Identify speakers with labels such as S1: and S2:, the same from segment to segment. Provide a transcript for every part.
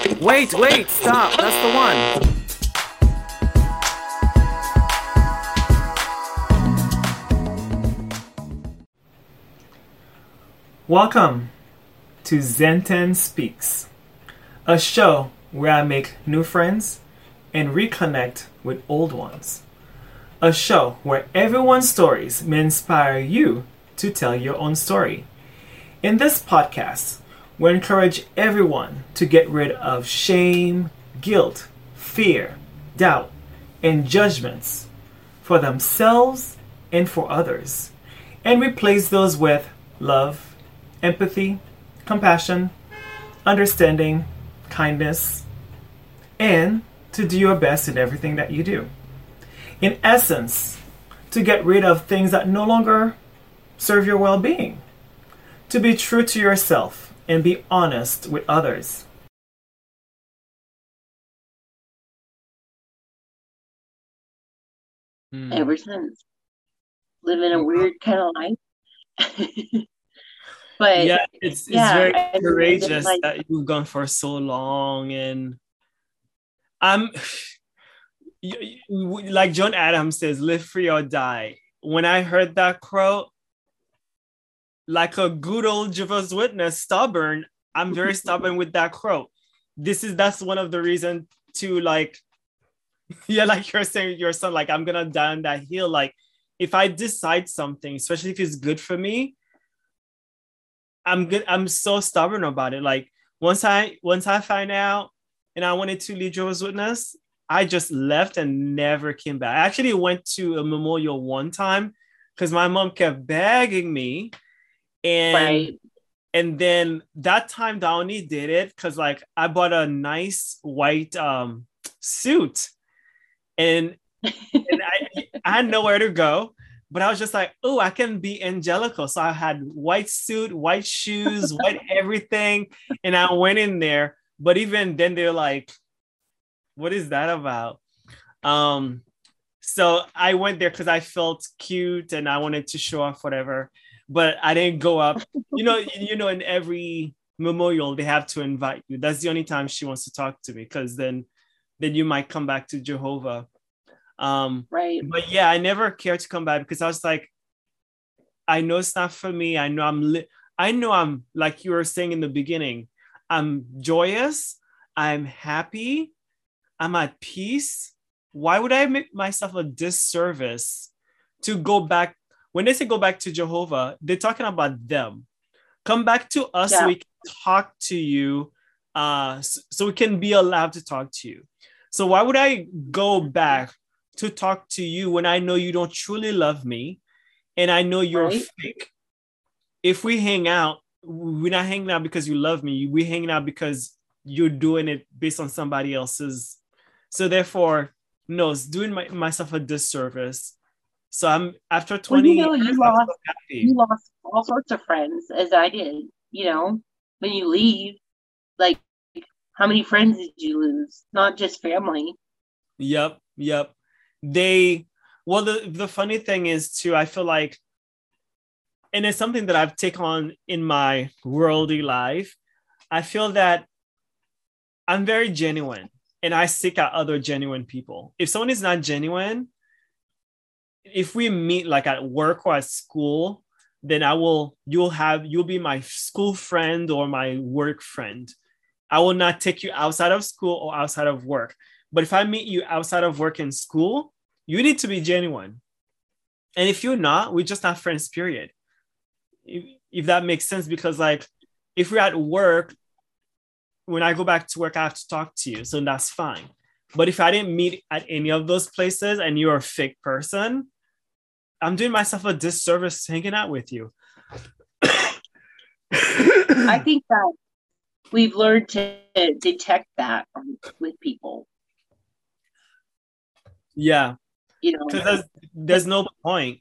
S1: Wait, stop. That's the one. Welcome to Zenten Speaks, a show where I make new friends and reconnect with old ones. A show where everyone's stories may inspire you to tell your own story. In this podcast, we encourage everyone to get rid of shame, guilt, fear, doubt, and judgments for themselves and for others, and replace those with love, empathy, compassion, understanding, kindness, and to do your best in everything that you do. In essence, to get rid of things that no longer serve your well being, to be true to yourself and be honest with others.
S2: Ever since living a weird kind of life. But
S1: Yeah, it's
S2: yeah,
S1: very
S2: I mean, and then
S1: courageous
S2: like,
S1: that you've gone for so long, and I'm like John Adams says, live free or die. When I heard that quote, like a good old Jehovah's Witness, stubborn, I'm very stubborn with that quote. That's one of the reasons to like, yeah, like you're saying your son, like I'm gonna die on that hill. Like if I decide something, especially if it's good for me, I'm good. I'm so stubborn about it. Like once I find out and I wanted to lead Jehovah's Witness, I just left and never came back. I actually went to a memorial one time because my mom kept begging me, and
S2: right.
S1: and then that time I only did it because like I bought a nice white suit, and I had nowhere to go. But I was just like, oh, I can be angelical. So I had white suit, white shoes, white everything. And I went in there. But even then they're like, what is that about? Um, so I went there because I felt cute and I wanted to show off whatever. But I didn't go up. In every memorial they have to invite you. That's the only time she wants to talk to me because then you might come back to Jehovah.
S2: Right.
S1: But yeah, I never cared to come back because I was like, I know it's not for me. I know I'm like you were saying in the beginning. I'm joyous. I'm happy. I'm at peace. Why would I make myself a disservice to go back? When they say go back to Jehovah, they're talking about them. Come back to us so
S2: Yeah.
S1: we can talk to you, so we can be allowed to talk to you. So why would I go back to talk to you when I know you don't truly love me and I know you're
S2: Right.
S1: fake? If we hang out, we're not hanging out because you love me. We're hanging out because you're doing it based on somebody else's. So therefore, no, it's doing myself a disservice. So I'm after
S2: Well,
S1: 20 years, I'm so
S2: you
S1: happy.
S2: lost all sorts of friends as I did, when you leave, like how many friends did you lose? Not just family.
S1: Yep. They well the funny thing is too, I feel like, and it's something that I've taken on in my worldly life. I feel that I'm very genuine and I seek out other genuine people. If someone is not genuine, if we meet like at work or at school, then you'll be my school friend or my work friend. I will not take you outside of school or outside of work. But if I meet you outside of work and school, you need to be genuine. And if you're not, we're just not friends, period. If that makes sense, because like if we're at work, when I go back to work, I have to talk to you. So that's fine. But if I didn't meet at any of those places and you're a fake person, I'm doing myself a disservice hanging out with you.
S2: I think that we've learned to detect that with people,
S1: Yeah,
S2: you know,
S1: because there's no point.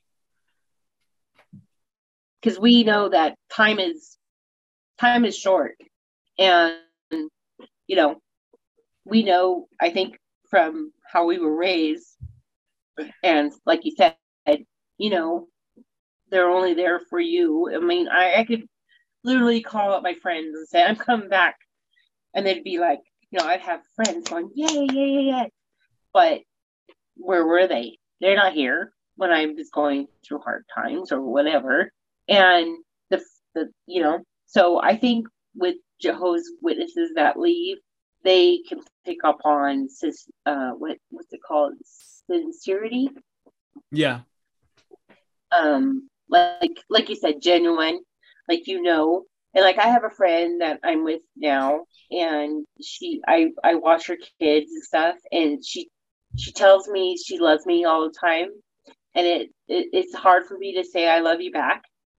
S2: because we know that time is short, and you know, we know, I think, from how we were raised, and like you said, you know, they're only there for you. I mean, I could literally call up my friends and say, I'm coming back. And they'd be like, I'd have friends going, yay, yay, yay, yay. But where were they? They're not here when I was going through hard times or whatever. And so I think with Jehovah's Witnesses that leave, they can pick up on what's it called? Sincerity.
S1: Yeah.
S2: Like you said, genuine, and like I have a friend that I'm with now, and I watch her kids and stuff, and she tells me she loves me all the time, and it's hard for me to say I love you back,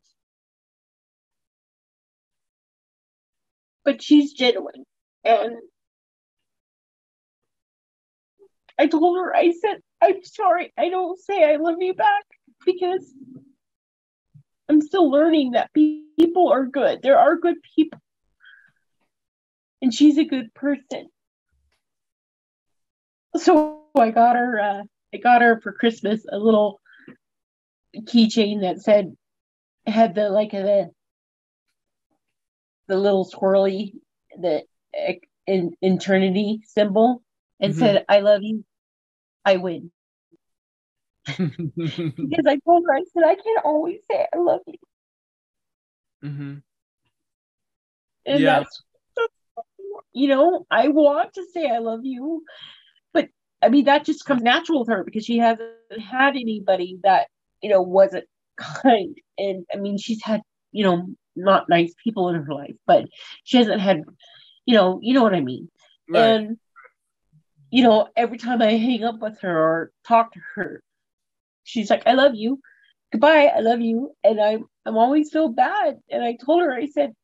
S2: but she's genuine. And I told her, I said, I'm sorry, I don't say I love you back because I'm still learning that people are good. There are good people. And she's a good person. So I got her for Christmas a little keychain that had the little swirly, the eternity symbol, and said, I love you, I win. Because I told her, I said, I can't always say I love you.
S1: Mm-hmm.
S2: And that's, I want to say I love you, but I mean, that just comes natural with her because she hasn't had anybody that, wasn't kind. And I mean, she's had, not nice people in her life, but she hasn't had, you know what I mean? Right. And, every time I hang up with her or talk to her, she's like, I love you. Goodbye. I love you. And I'm always feel bad. And I told her, I said,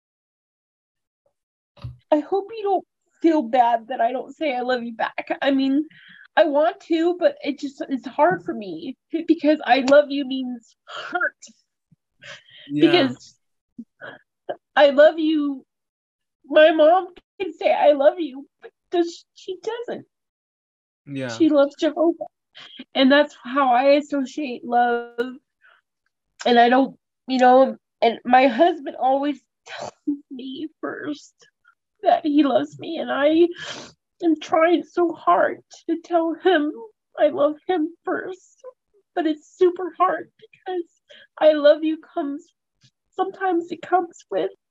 S2: I hope you don't feel bad that I don't say I love you back. I mean, I want to, but it's hard for me because I love you means hurt. Yeah. Because I love you. My mom can say I love you, but she doesn't. Yeah. She loves Jehovah. And that's how I associate love. And I don't, and my husband always tells me first that he loves me. And I am trying so hard to tell him I love him first. But it's super hard because I love you sometimes it comes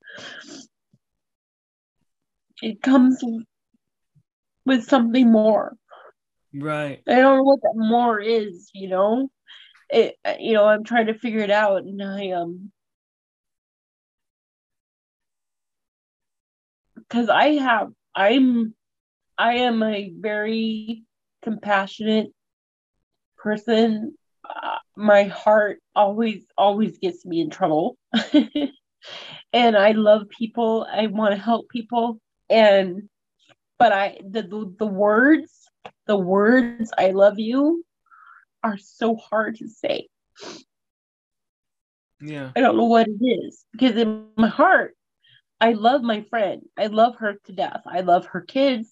S2: with something more. Right. I don't know what that more is, I'm trying to figure it out, and because I am a very compassionate person. My heart always gets me in trouble. And I love people. I want to help people. But the words I love you are so hard to say. Yeah. I don't know what it is because in my heart, I love my friend. I love her to death. I love her kids.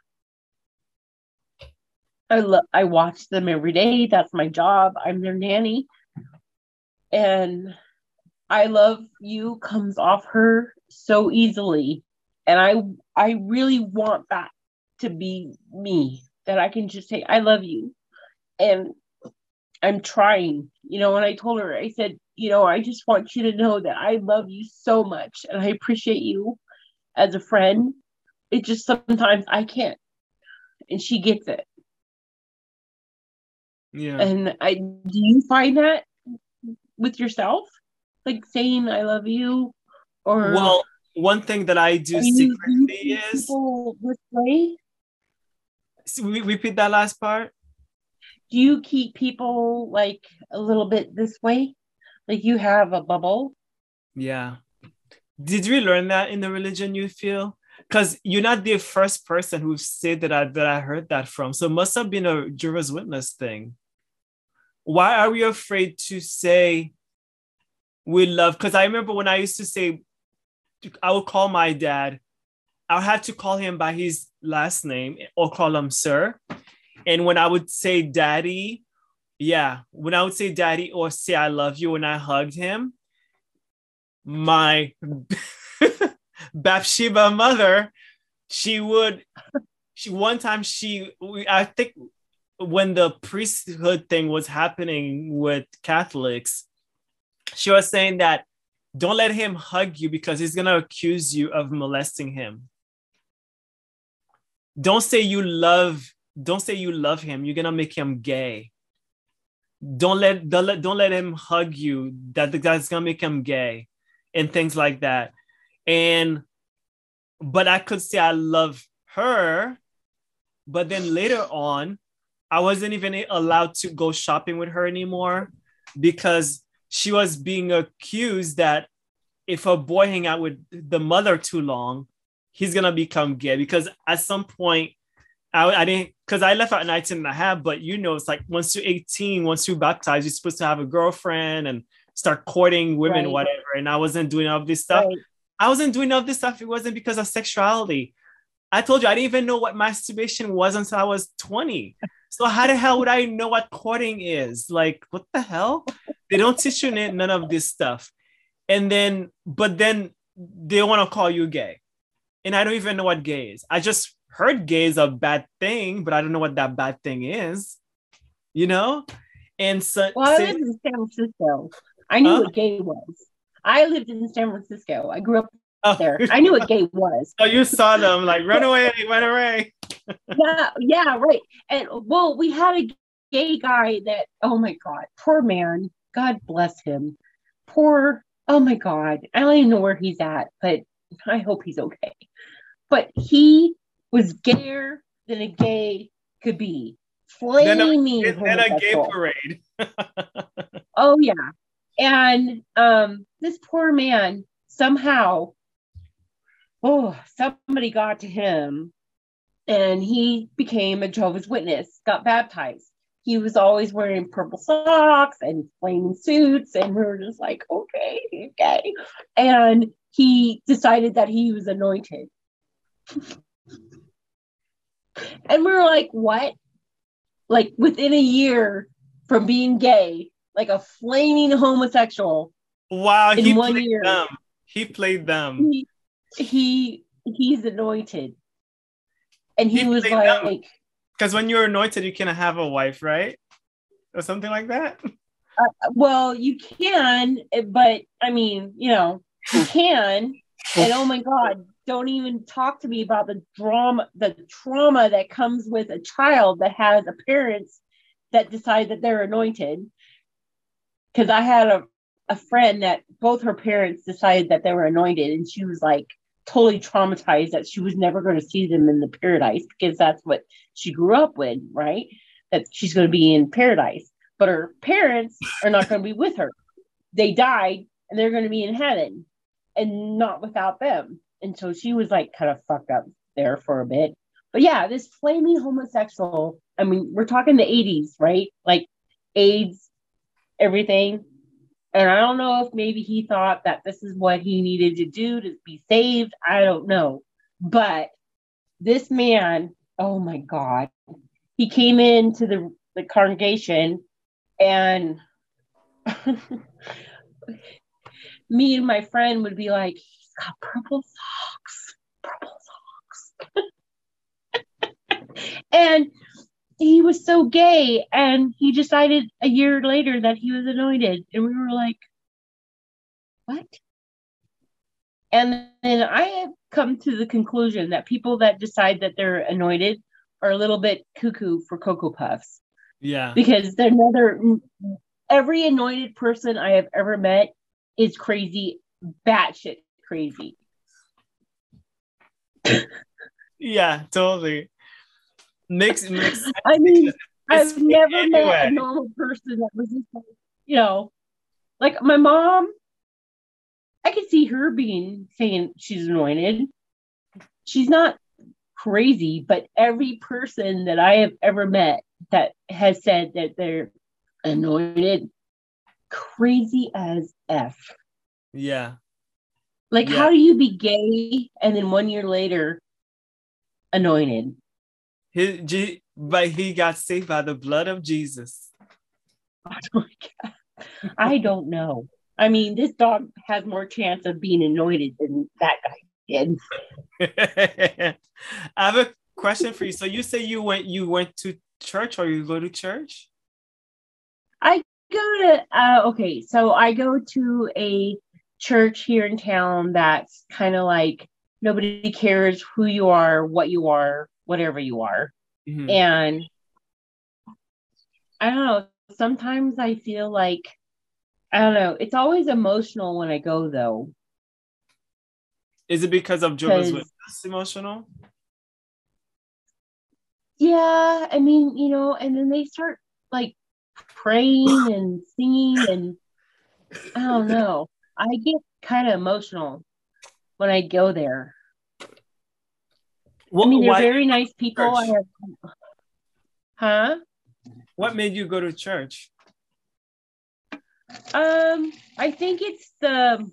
S2: I watch them every day. That's my job. I'm their nanny. And I love you comes off her so easily. And I really want that to be me, that I can just say, I love you. And I'm trying, and I told her, I said, I just want you to know that I love you so much and I appreciate you as a friend. It just sometimes I can't. And she gets it. Yeah. And do you find that with yourself? Like saying I love you? Or
S1: well, one thing that I do secretly is
S2: this way?
S1: Repeat that last part.
S2: Do you keep people like a little bit this way? Like you have a bubble?
S1: Yeah. Did we learn that in the religion, you feel? Because you're not the first person who said that I heard that from. So it must have been a Jehovah's Witness thing. Why are we afraid to say we love? Because I remember when I used to say, I would call my dad, I had to call him by his last name or call him sir. And when I would say daddy, when I would say daddy or say I love you when I hugged him, my Bathsheba mother she would, one time I think when the priesthood thing was happening with Catholics, she was saying that don't let him hug you because he's going to accuse you of molesting him. Don't say you love him. You're going to make him gay. Don't let him hug you. That's going to make him gay and things like that. But I could say I love her, but then later on, I wasn't even allowed to go shopping with her anymore because she was being accused that if a boy hang out with the mother too long, he's gonna become gay. Because at some point, I didn't, because I left at 19 and a half, but it's like once you're 18, once you're baptized, you're supposed to have a girlfriend and start courting women, right, whatever. And I wasn't doing all of this stuff. Right. I wasn't doing all this stuff. It wasn't because of sexuality. I told you, I didn't even know what masturbation was until I was 20. So how the hell would I know what courting is? Like, what the hell? They don't teach you none of this stuff. But then they want to call you gay. And I don't even know what gay is. I just heard gay is a bad thing, but I don't know what that bad thing is. And so...
S2: Well, I lived in San Francisco. I knew what gay was. I lived in San Francisco. I grew up there. I knew what gay was.
S1: Oh, you saw them like run away.
S2: Yeah, right. And well, we had a gay guy that, oh my God, poor man. God bless him. Oh my God. I don't even know where he's at, but I hope he's okay. But he was gayer than a gay could be. Flaming.
S1: Then a gay parade.
S2: Oh yeah. And this poor man somehow, somebody got to him and he became a Jehovah's Witness, got baptized. He was always wearing purple socks and flaming suits. And we were just like, okay. And he decided that he was anointed. And we were like, what? Like within a year from being gay, like a flaming homosexual.
S1: Wow,
S2: in 1 year.
S1: He played them.
S2: He's anointed. And he was like,
S1: because when you're anointed, you can have a wife, right? Or something like that.
S2: Well, you can, but I mean, you can. And oh my God, don't even talk to me about the trauma that comes with a child that has a parents that decide that they're anointed. Because I had a friend that both her parents decided that they were anointed, and she was like totally traumatized that she was never going to see them in the paradise because that's what she grew up with, right? That she's going to be in paradise, but her parents are not going to be with her. They died and they're going to be in heaven and not without them. And so she was like kind of fucked up there for a bit. But yeah, this flaming homosexual, I mean, we're talking the 80s, right? Like AIDS, everything. And I don't know if maybe he thought that this is what he needed to do to be saved. I don't know. But this man, oh my God, he came into the congregation and me and my friend would be like, he's got purple socks. And he was so gay, and he decided a year later that he was anointed, and we were like, what? And then I have come to the conclusion that people that decide that they're anointed are a little bit cuckoo for Cocoa Puffs.
S1: Yeah.
S2: Because every anointed person I have ever met is crazy, batshit crazy.
S1: Yeah, totally. Makes sense.
S2: I mean, I've never met a normal person that was just like my mom. I could see her saying she's anointed. She's not crazy, but every person that I have ever met that has said that they're anointed, crazy as F.
S1: Yeah.
S2: Like, how do you be gay and then 1 year later anointed?
S1: But he got saved by the blood of Jesus.
S2: Oh my God. I don't know. I mean, this dog has more chance of being anointed than that guy did.
S1: I have a question for you. So you say you went to church, or you go to church?
S2: I go to okay, so I go to a church here in town that's kind of like nobody cares who you are, what you are, whatever you are.
S1: Mhm.
S2: And I don't know, sometimes I feel like I don't know, it's always emotional when I go though,
S1: Is it because of Jehovah's
S2: because
S1: Witness emotional?
S2: yeah, I mean, and then they start like praying and singing and I don't know. I get kind of emotional when I go there. I mean, they're
S1: Why
S2: very nice people.
S1: church?
S2: Huh?
S1: What made you go to church?
S2: I think it's the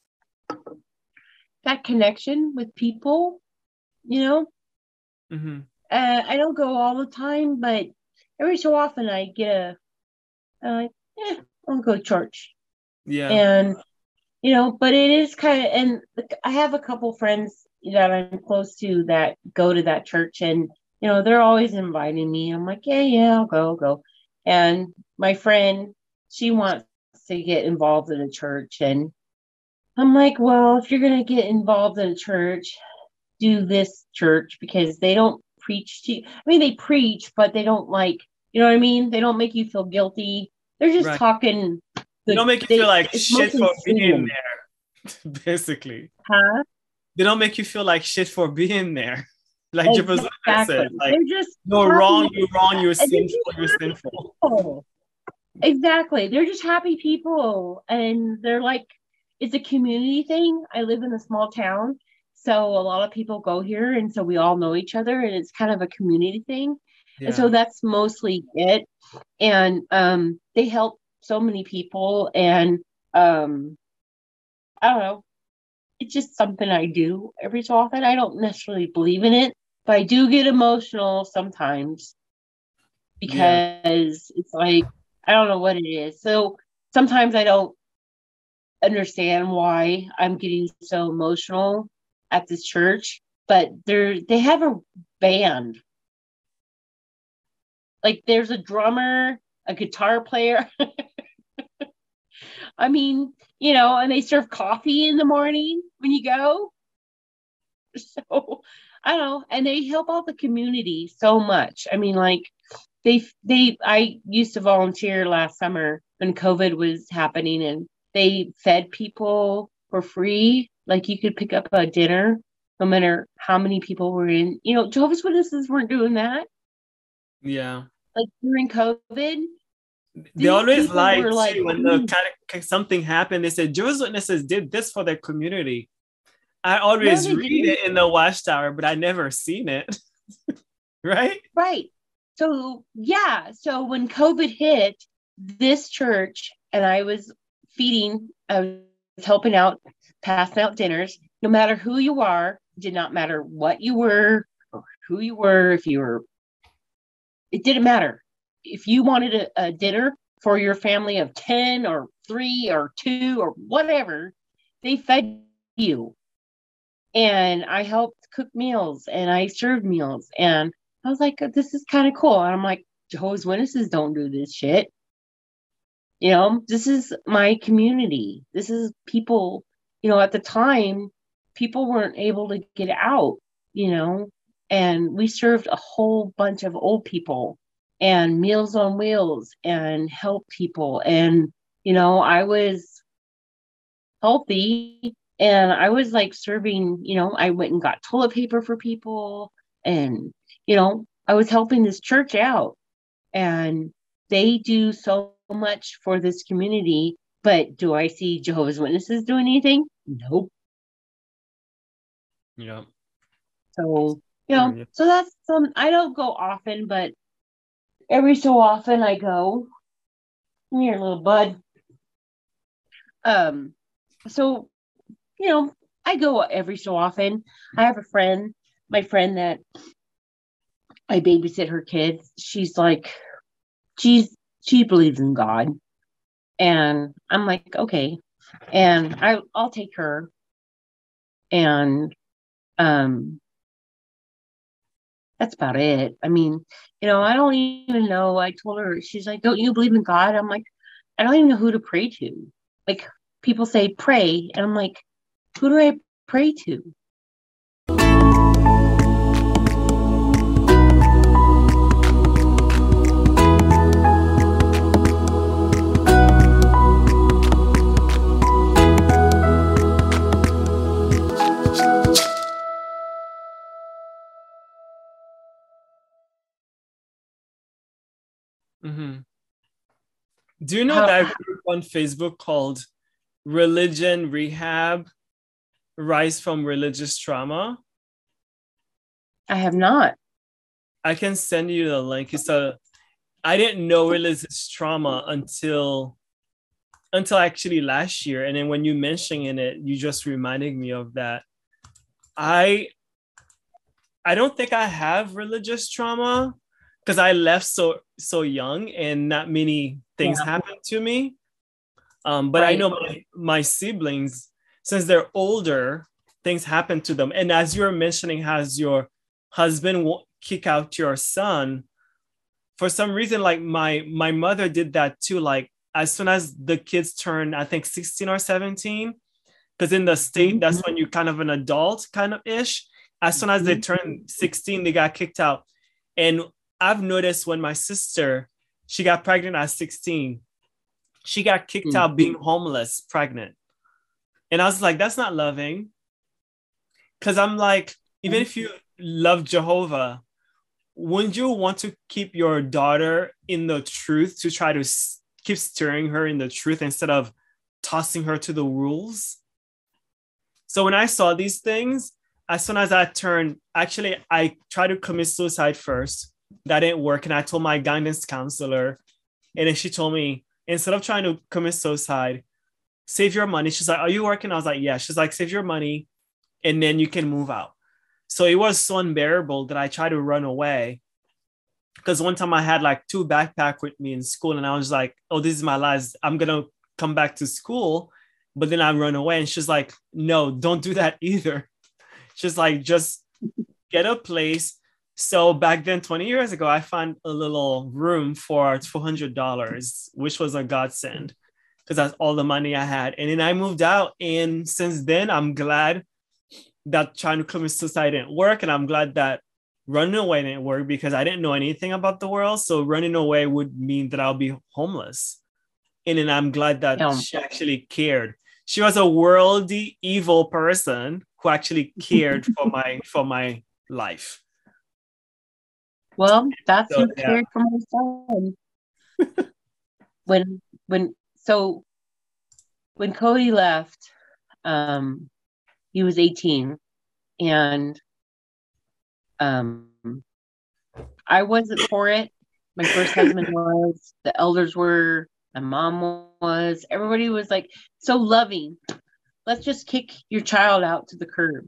S2: that connection with people, you know.
S1: Hmm.
S2: I don't go all the time, but every so often I get like, I'll go to church.
S1: Yeah.
S2: And, but it is kind of, and I have a couple friends that I'm close to that go to that church and, they're always inviting me. I'm like, yeah, I'll go. And my friend, she wants to get involved in a church. And I'm like, well, if you're going to get involved in a church, do this church because they don't preach to you. I mean, they preach, but they don't like, you know what I mean? They don't make you feel guilty. They're just
S1: Right.
S2: talking
S1: They
S2: good.
S1: don't make you feel like
S2: It's
S1: shit
S2: mostly
S1: for being
S2: singing.
S1: there, basically.
S2: Huh?
S1: They don't make you feel like shit for being there. Like Jehovah's Witness
S2: Exactly.
S1: said, like,
S2: They're just
S1: no, wrong,
S2: happy.
S1: you're wrong, you're
S2: And they're
S1: sinful,
S2: just
S1: you're
S2: happy
S1: sinful.
S2: people. Exactly. They're just happy people. And they're like, it's a community thing. I live in a small town. So a lot of people go here. And so we all know each other. And it's kind of a community thing. And
S1: Yeah.
S2: so that's mostly it. And they help so many people. And I don't know. It's just something I do every so often. I don't necessarily believe in it, but I do get emotional sometimes
S1: Yeah.
S2: because it's like I don't know what it is. So sometimes I don't understand why I'm getting so emotional at this church, but they have a band. Like there's a drummer, a guitar player. I mean, and they serve coffee in the morning when you go. So I don't know, and they help out the community so much. I mean, like I used to volunteer last summer when COVID was happening and they fed people for free. Like you could pick up a dinner no matter how many people were in. Jehovah's Witnesses weren't doing that.
S1: Yeah.
S2: Like during COVID,
S1: They
S2: these
S1: always
S2: people
S1: lie
S2: were like,
S1: too when the kind of something happened. They said Jehovah's Witnesses did this for their community. I
S2: no,
S1: always
S2: they
S1: read
S2: didn't.
S1: it in the Watchtower, but I never seen it. Right?
S2: Right. So, yeah. So when COVID hit this church and I was helping out, passing out dinners, no matter who you are, did not matter what you were or who you were, it didn't matter. If you wanted a dinner for your family of 10 or 3 or 2 or whatever, they fed you. And I helped cook meals and I served meals. And I was like, this is kind of cool. And I'm like, Jehovah's Witnesses don't do this shit. This is my community. This is people, at the time, people weren't able to get out, you know, and we served a whole bunch of old people and Meals on Wheels and help people. And, I was healthy and I was like serving, I went and got toilet paper for people and, I was helping this church out and they do so much for this community. But do I see Jehovah's Witnesses doing anything? Nope.
S1: Yeah.
S2: So,
S1: Yeah.
S2: so that's I don't go often, but every so often I go. Come here, little bud. Um, so you know, I go every so often. I have a friend, my friend that I babysit her kids. She's like, she believes in God, and I'm like, okay, and I'll take her, and um, that's about it. I mean, I don't even know. I told her, she's like, don't you believe in God? I'm like, I don't even know who to pray to. Like, people say pray, and I'm like, who do I pray to?
S1: Mm-hmm. Do you know that group on Facebook called Religion Rehab Rise from Religious Trauma?
S2: I have not.
S1: I can send you the link. I didn't know religious trauma until actually last year. And then when you mentioning it, you just reminded me of that. I don't think I have religious trauma because I left so young and not many things happened to me. But right. I know my siblings, since they're older, things happen to them. And as you were mentioning, has your husband kick out your son? For some reason, like my mother did that too. Like as soon as the kids turn, I think 16 or 17, because in the state, that's when you're kind of an adult kind of ish. As soon as they turned 16, they got kicked out. And I've noticed when my sister, she got pregnant at 16, she got kicked out being homeless, pregnant. And I was like, that's not loving. Because I'm like, even if you love Jehovah, wouldn't you want to keep your daughter in the truth to try to keep steering her in the truth instead of tossing her to the rules? So when I saw these things, as soon as I turned, actually, I tried to commit suicide first. That didn't work. And I told my guidance counselor, and then she told me, instead of trying to commit suicide, save your money. She's like, are you working? I was like, yeah. She's like, save your money and then you can move out. So it was so unbearable that I tried to run away. Because one time I had like 2 backpacks with me in school and I was like, oh, this is my last, I'm going to come back to school. But then I run away and she's like, no, don't do that either. She's like, just get a place. So back then, 20 years ago, I found a little room for $400, which was a godsend because that's all the money I had. And then I moved out. And since then, I'm glad that trying to commit suicide didn't work. And I'm glad that running away didn't work because I didn't know anything about the world. So running away would mean that I'll be homeless. And then I'm glad that she actually cared. She was a worldly, evil person who actually cared for my life.
S2: Well, that's who cared for my son. when Cody left, he was 18, and I wasn't for it. My first husband was, the elders were, my mom was, everybody was like so loving. Let's just kick your child out to the curb.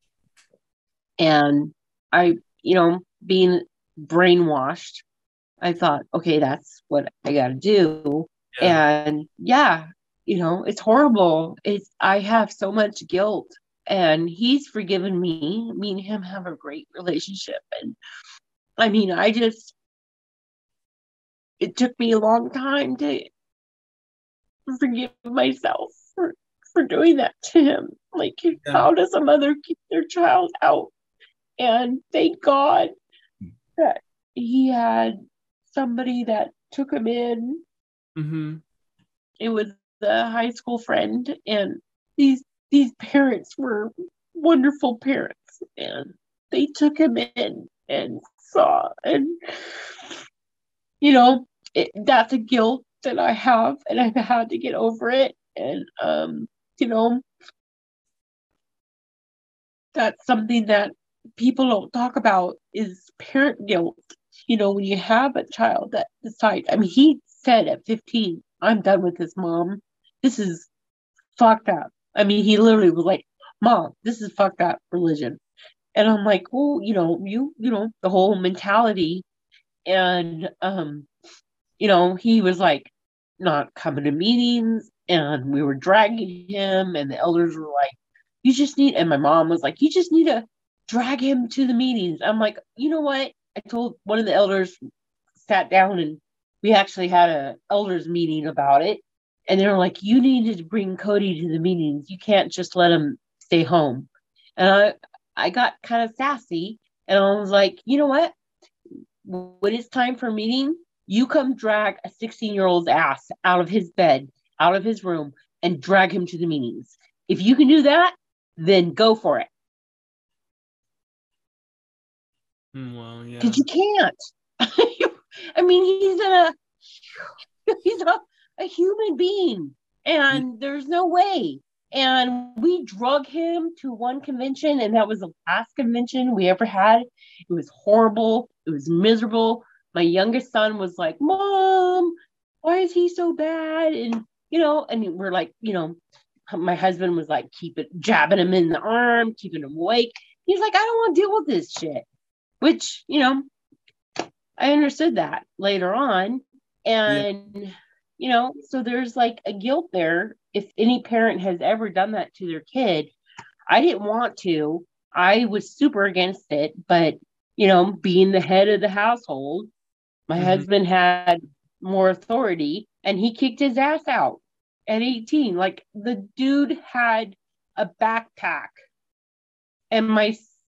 S2: And I, being brainwashed, I thought, okay, that's what I got to do. Yeah. And it's horrible. I have so much guilt, and he's forgiven me. Me and him have a great relationship. And I mean, it took me a long time to forgive myself for doing that to him. Like, how does a mother keep their child out? And thank God that he had somebody that took him in. Mm-hmm. It was a high school friend, and these parents were wonderful parents, and they took him in and saw, and that's a guilt that I have, and I've had to get over it. And that's something that people don't talk about, is parent guilt. When you have a child that decides, I mean, he said at 15, I'm done with this, Mom. This is fucked up. I mean, he literally was like, Mom, this is fucked up religion. And I'm like, well, the whole mentality. And, he was like not coming to meetings, and we were dragging him, and the elders were like, you just need, and my mom was like, you just need to drag him to the meetings. I'm like, you know what? I told one of the elders, sat down, and we actually had a elders meeting about it. And they're like, you needed to bring Cody to the meetings. You can't just let him stay home. And I got kind of sassy, and I was like, you know what? When it's time for a meeting, you come drag a 16-year-old's ass out of his bed, out of his room, and drag him to the meetings. If you can do that, then go for it.
S1: Well, yeah.
S2: Because you can't. I mean, he's a human being, and there's no way. And we drug him to one convention, and that was the last convention we ever had. It was horrible. It was miserable. My youngest son was like, Mom, why is he so bad? And, and we're like, my husband was like, jabbing him in the arm, keeping him awake. He's like, I don't want to deal with this shit. Which, I understood that later on. And, so there's like a guilt there. If any parent has ever done that to their kid, I didn't want to. I was super against it. But, being the head of the household, my husband had more authority, and he kicked his ass out at 18. Like, the dude had a backpack, and my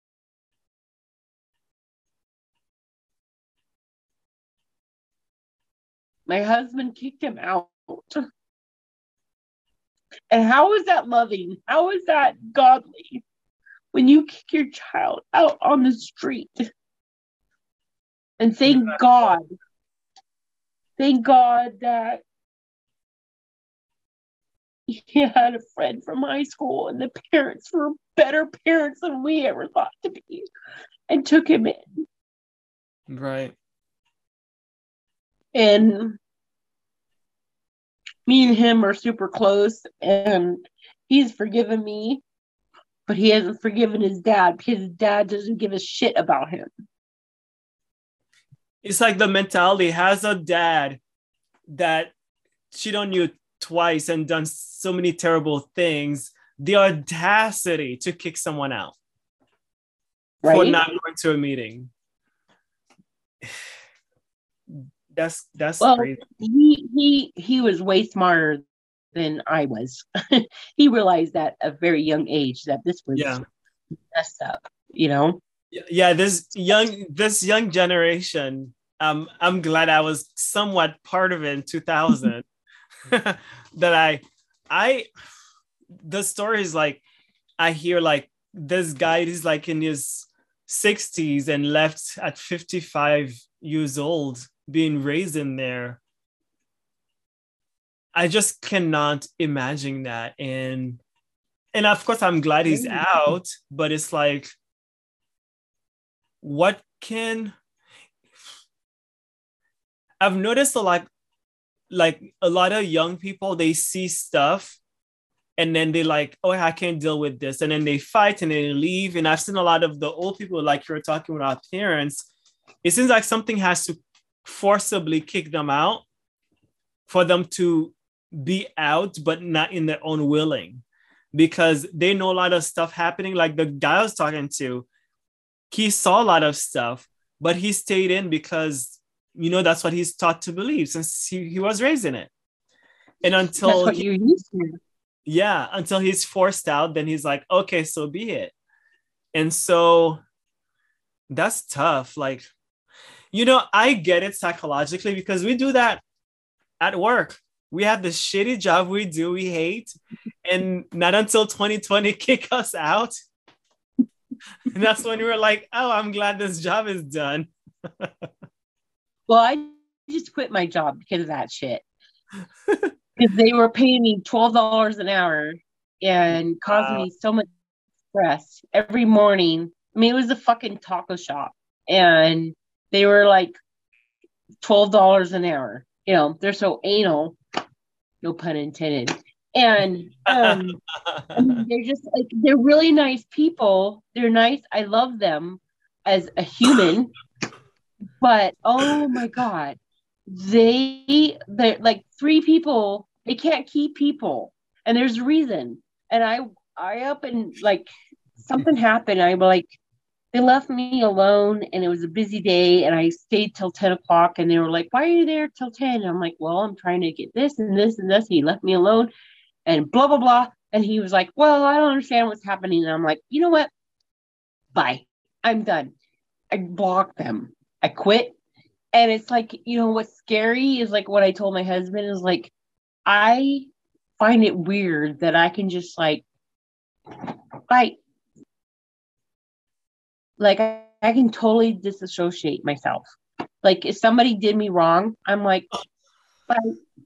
S2: husband kicked him out. And how is that loving? How is that godly when you kick your child out on the street? And thank God that he had a friend from high school, and the parents were better parents than we ever thought to be, and took him in.
S1: Right.
S2: And me and him are super close, and he's forgiven me, but he hasn't forgiven his dad because his dad doesn't give a shit about him.
S1: It's like the mentality has a dad that cheated on you twice and done so many terrible things. The audacity to kick someone out for not going to a meeting. That's crazy.
S2: He was way smarter than I was. He realized at a very young age that this was messed up,
S1: Yeah, this young generation. I'm glad I was somewhat part of it in 2000. That the stories, like, I hear, like, this guy is like in his 60s and left at 55 years old, being raised in there. I just cannot imagine that. And of course, I'm glad he's out, but it's like, I've noticed a lot of young people, they see stuff and then they like, oh, I can't deal with this. And then they fight and they leave. And I've seen a lot of the old people, like you're talking with our parents. It seems like something has to forcibly kick them out for them to be out, but not in their own willing, because they know a lot of stuff happening. Like the guy I was talking to, he saw a lot of stuff, but he stayed in because, that's what he's taught to believe since he was raised in it. And until
S2: that's what you're used to.
S1: Yeah, until he's forced out, then he's like, okay, so be it. And so that's tough. Like, I get it psychologically because we do that at work. We have the shitty job we do, we hate, and not until 2020 kick us out. And that's when we were like, oh, I'm glad this job is done.
S2: Well, I just quit my job because of that shit. Because they were paying me $12 an hour and causing me so much stress every morning. I mean, it was a fucking taco shop, and they were like $12 an hour. They're so anal, no pun intended. And they're just like, they're really nice people. They're nice. I love them as a human, but oh my God, they're like 3 people. They can't keep people, and there's a reason. And I up and like something happened. I'm like, they left me alone, and it was a busy day, and I stayed till 10 o'clock, and they were like, why are you there till 10? And I'm like, well, I'm trying to get this and this and this. And he left me alone and blah, blah, blah. And he was like, well, I don't understand what's happening. And I'm like, you know what? Bye. I'm done. I blocked them. I quit. And it's like, what's scary is like what I told my husband is like, I find it weird that I can just like, bye. Like I can totally disassociate myself. Like if somebody did me wrong, I'm like, bye.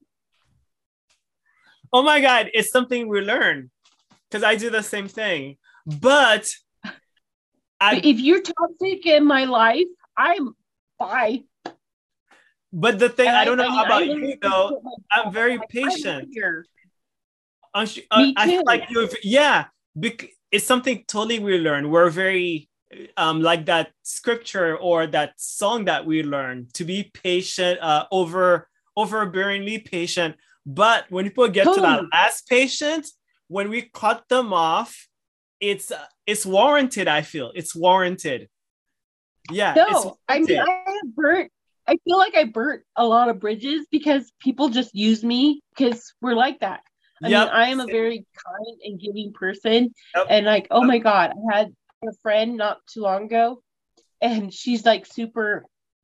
S1: Oh my God, it's something we learn because I do the same thing. But
S2: if you're toxic in my life, I'm bye.
S1: But the thing, I don't know about you though. I'm very patient. I feel like it's something totally we learn. We're very like that scripture or that song that we learn to be patient, overbearingly patient. But when people get to that last patient, when we cut them off, it's warranted. I feel it's warranted. Yeah.
S2: No, I mean, I feel like I burnt a lot of bridges because people just use me because we're like that. I mean, I am a very kind and giving person. Yep. And like, oh my God, I had a friend not too long ago, and she's like super,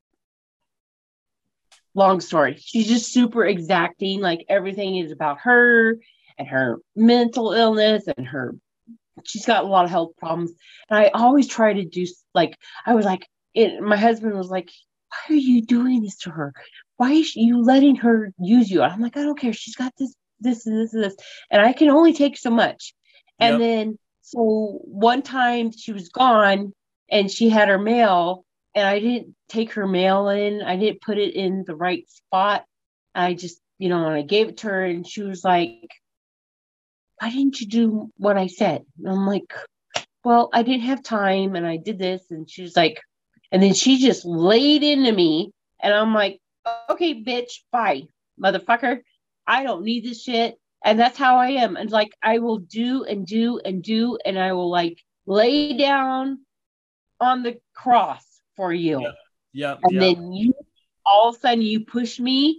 S2: long story. She's just super exacting. Like everything is about her and her mental illness and she's got a lot of health problems. And I always try to do like, I was like, my husband was like, why are you doing this to her? Why is you letting her use you? I'm like, I don't care. She's got this, and this, and this. And I can only take so much. And then, so one time she was gone and she had her mail and I didn't take her mail in. I didn't put it in the right spot. I just, and I gave it to her and she was like, why didn't you do what I said? And I'm like, well, I didn't have time and I did this. And she was like, and then she just laid into me. And I'm like, okay, bitch, bye, motherfucker. I don't need this shit. And that's how I am. And like, I will do and do and do. And I will like lay down on the cross for you.
S1: Yeah.
S2: And then you, all of a sudden you push me.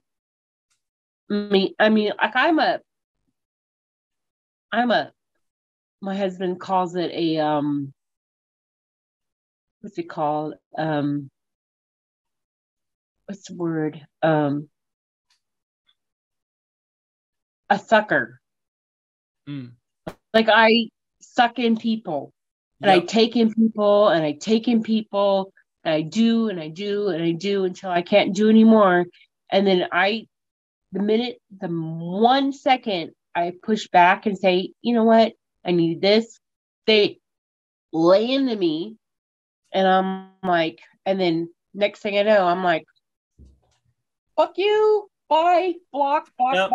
S2: I mean, like my husband calls it a, what's it called? What's the word? A sucker. Like I suck in people and I take in people and I take in people and I do and I do and I do until I can't do anymore. And then the 1 second I push back and say, you know what? I need this. They lay into me and I'm like, and then next thing I know, I'm like, fuck you. Bye. Block.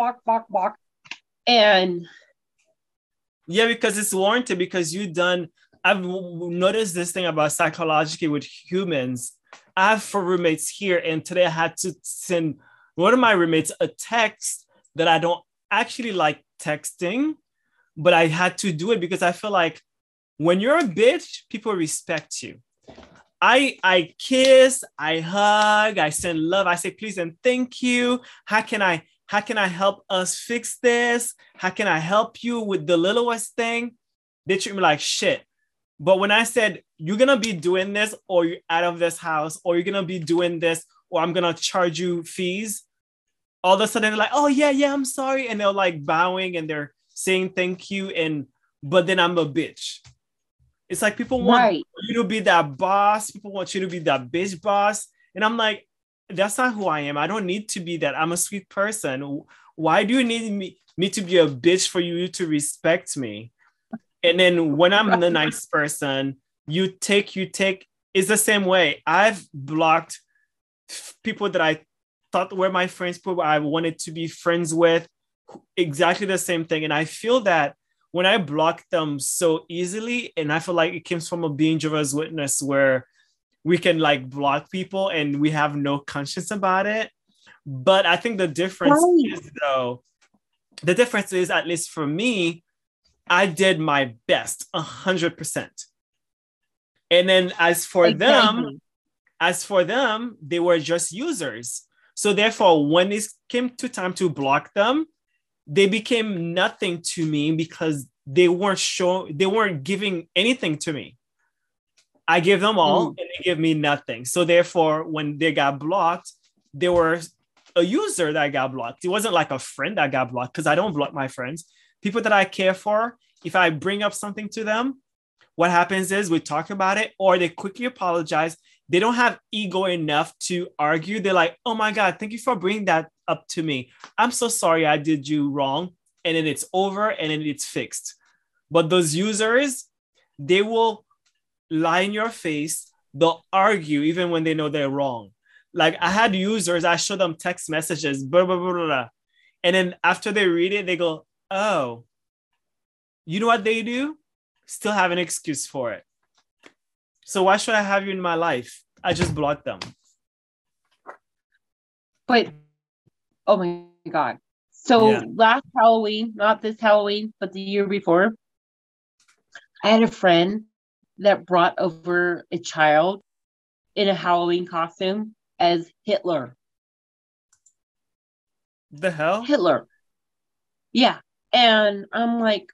S2: And
S1: because it's warranted because I've noticed this thing about psychologically with humans. I have 4 roommates here, and today I had to send one of my roommates a text that I don't actually like texting, but I had to do it because I feel like when you're a bitch, people respect you. I kiss, I hug, I send love, I say please and thank you. How can I help us fix this? How can I help you with the littlest thing? They treat me like shit. But when I said, you're going to be doing this or you're out of this house or you're going to be doing this or I'm going to charge you fees, all of a sudden they're like, oh yeah, I'm sorry. And they're like bowing and they're saying thank you. But then I'm a bitch. It's like people want you to be that boss. People want you to be that bitch boss. And I'm like, that's not who I am. I don't need to be that. I'm a sweet person. Why do you need me to be a bitch for you to respect me? And then when I'm the nice person, you take, it's the same way. I've blocked people that I thought were my friends, people I wanted to be friends with, exactly the same thing. And I feel that when I block them so easily, and I feel like it comes from a being Jehovah's Witness where we can like block people and we have no conscience about it. But I think the difference is, at least for me, I did my best 100%. And then
S2: Exactly.
S1: as for them, they were just users. So therefore, when it came to time to block them, they became nothing to me because they weren't giving anything to me. I gave them all
S2: Mm.
S1: and they gave me nothing. So therefore, when they got blocked, they were a user that got blocked. It wasn't like a friend that got blocked because I don't block my friends. People that I care for, if I bring up something to them, what happens is we talk about it or they quickly apologize. They don't have ego enough to argue. They're like, oh my God, thank you for bringing that up to me. I'm so sorry I did you wrong. And then it's over and then it's fixed. But those users, they will lie in your face. They'll argue even when they know they're wrong. Like I had users, I show them text messages, blah, blah, blah, blah, blah. And then after they read it, they go, oh, you know what they do? Still have an excuse for it. So why should I have you in my life? I just blocked them.
S2: But oh my God. So
S1: Yeah.
S2: last Halloween, not this Halloween, but the year before, I had a friend that brought over a child in a Halloween costume as Hitler.
S1: The hell?
S2: Hitler. Yeah. And I'm like,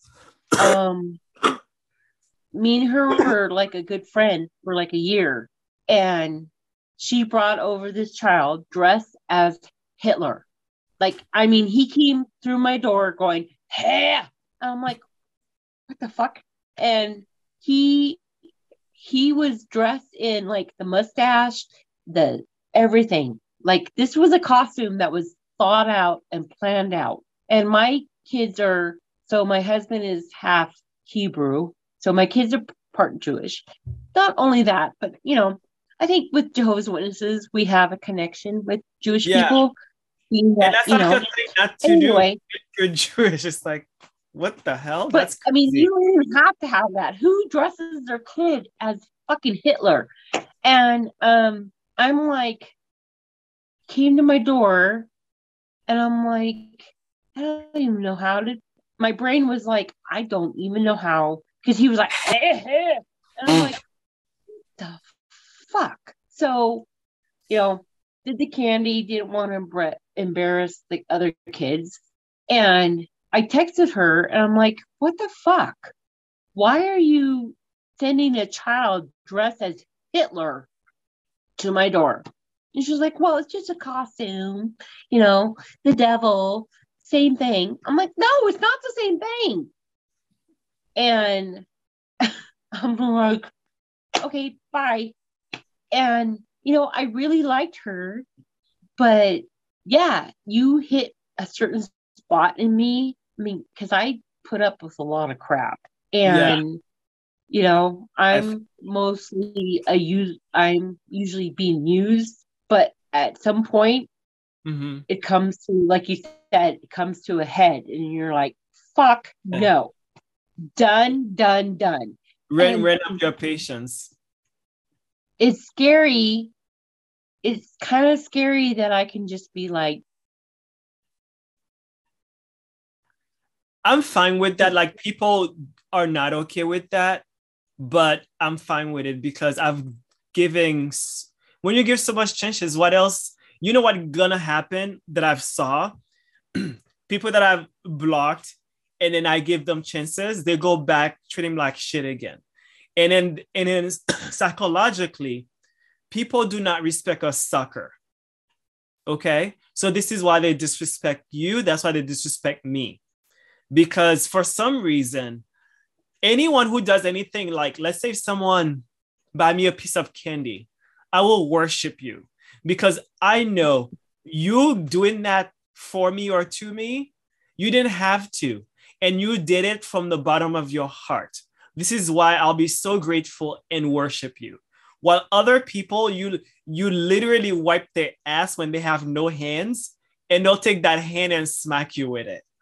S2: me and her were like a good friend for like a year. And she brought over this child dressed as Hitler. Like, I mean, he came through my door going, hey. I'm like, what the fuck? And he was dressed in like the mustache, the everything. Like this was a costume that was thought out and planned out. And my kids are so my husband is half Hebrew, so my kids are part Jewish. Not only that, but I think with Jehovah's Witnesses we have a connection with Jewish
S1: Yeah.
S2: people. Being
S1: And
S2: that,
S1: that's like a thing not to do
S2: anyway.
S1: if you're Jewish. It's like, what the hell?
S2: But
S1: That's
S2: I mean,
S1: crazy.
S2: you don't even have to have that. Who dresses their kid as fucking Hitler? And I'm like, came to my door, and I'm like, I don't even know how to. My brain was like, I don't even know how, because he was like, hey, hey. And I'm like, the fuck. So, did the candy, didn't want to embarrass the other kids, and I texted her, and I'm like, what the fuck? Why are you sending a child dressed as Hitler to my door? And she was like, well, it's just a costume, the devil, same thing. I'm like, no, it's not the same thing. And I'm like, okay, bye. And, I really liked her, but yeah, you hit a certain spot in me. I mean, because I put up with a lot of crap.
S1: Yeah.
S2: And I'm mostly I'm usually being used, but at some point it comes to, like you said, it comes to a head and you're like, fuck no. Done.
S1: Ran up your patience.
S2: It's scary. It's kind of scary that I can just be like,
S1: I'm fine with that. Like people are not okay with that, but I'm fine with it because when you give so much chances, what else? You know what gonna happen that I've saw? People that I've blocked and then I give them chances, they go back treating like shit again. And then psychologically, people do not respect a sucker. Okay. So this is why they disrespect you. That's why they disrespect me. Because for some reason, anyone who does anything, like let's say someone buy me a piece of candy, I will worship you because I know you doing that for me or to me, you didn't have to. And you did it from the bottom of your heart. This is why I'll be so grateful and worship you. While other people, you literally wipe their ass when they have no hands, and they'll take that hand and smack you with it.